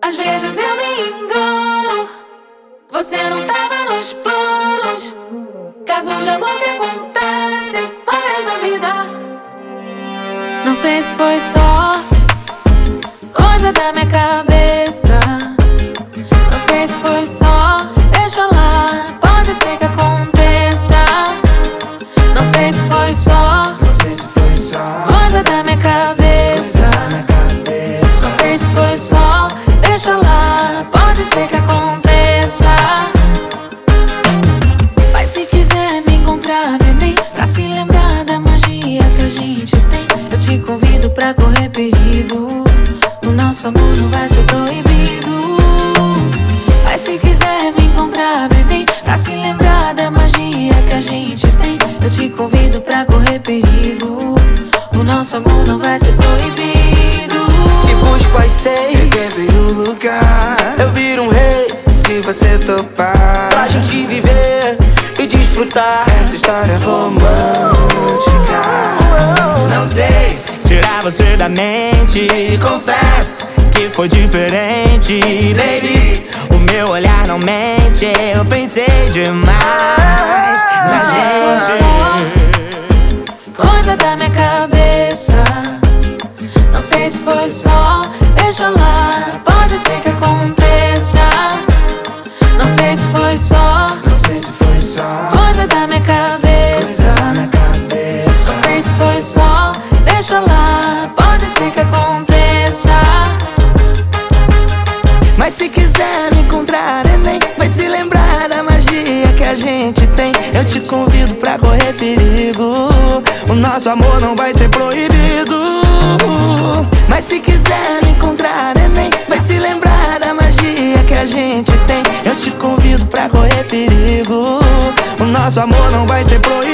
Às vezes eu me engano, você não tava nos planos. Casos de amor que acontecem uma vez na vida. Não sei se foi só coisa da minha cabeça. Não sei se foi só, deixa lá, pode ser que aconteça. Não sei se foi só coisa da minha cabeça. Não sei se foi só, deixa lá, pode ser que aconteça. Mas se quiser me encontrar, neném, pra se lembrar da magia que a gente tem, eu te convido pra correr perigo. O nosso amor não vai ser proibido. Mas se quiser me encontrar, neném, pra se lembrar da magia que a gente tem, eu te convido pra correr perigo. O nosso amor não vai ser proibido. Te busco às 6, reservei o lugar. Eu viro um rei, se você topar, pra gente viver e desfrutar essa história romântica. Não sei tirar você da mente, confesso que foi diferente, baby. O meu olhar não mente, eu pensei demais na gente. Coisa da minha cabeça. Não sei se foi só, deixa lá, pode ser que aconteça. Não sei se foi só, coisa da minha cabeça. Não sei se foi só, deixa lá, pode ser que aconteça. Mas se quiser me encontrar, neném, vai se lembrar da magia que a gente tem. Eu te convido pra correr perigo. O nosso amor não vai ser proibido. Mas se quiser me encontrar, neném, vai se lembrar da magia que a gente tem. Eu te convido pra correr perigo. O nosso amor não vai ser proibido.